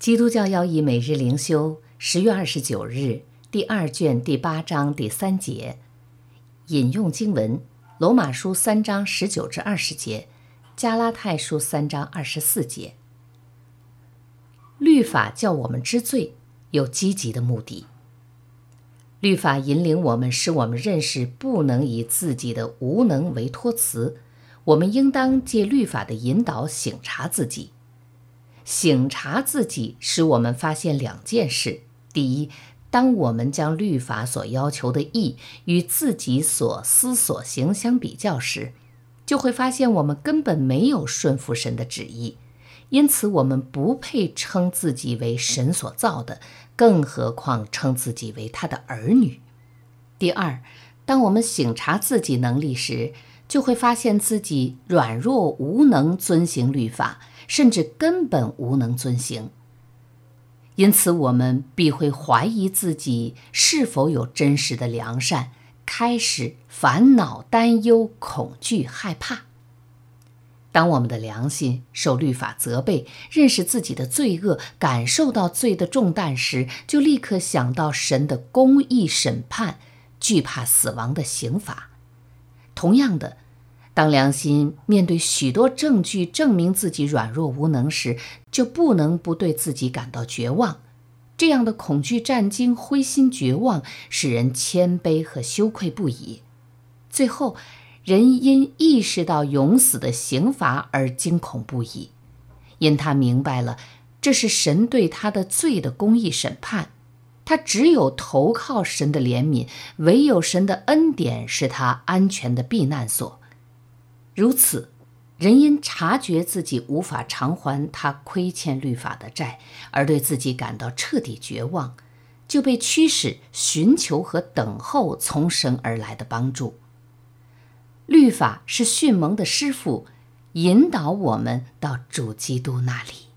基督教要义每日灵修10月29日第2卷第8章第3节，引用经文：罗马书3章19至20节，加拉太书3章24节。律法叫我们知罪，有积极的目的。律法引领我们，使我们认识不能以自己的无能为托词，我们应当借律法的引导省察自己。省察自己使我们发现两件事：第一，当我们将律法所要求的义与自己所思所行相比较时，就会发现我们根本没有顺服神的旨意，因此我们不配称自己为神所造的，更何况称自己为他的儿女。第二，当我们省察自己能力时，就会发现自己软弱无能遵行律法，甚至根本无能遵行。因此我们必会怀疑自己是否有真实的良善，开始烦恼、担忧、恐惧、害怕。当我们的良心受律法责备，认识自己的罪恶，感受到罪的重担时，就立刻想到神的公义审判，惧怕死亡的刑罚。同样的，当良心面对许多证据证明自己软弱无能时，就不能不对自己感到绝望。这样的恐惧战惊、灰心绝望，使人谦卑和羞愧不已。最后，人因意识到永死的刑罚而惊恐不已，因他明白了这是神对他的罪的公义审判。他只有投靠神的怜悯，唯有神的恩典是他安全的避难所。如此，人因察觉自己无法偿还他亏欠律法的债，而对自己感到彻底绝望，就被驱使寻求和等候从神而来的帮助。律法是训蒙的师傅，引导我们到主基督那里。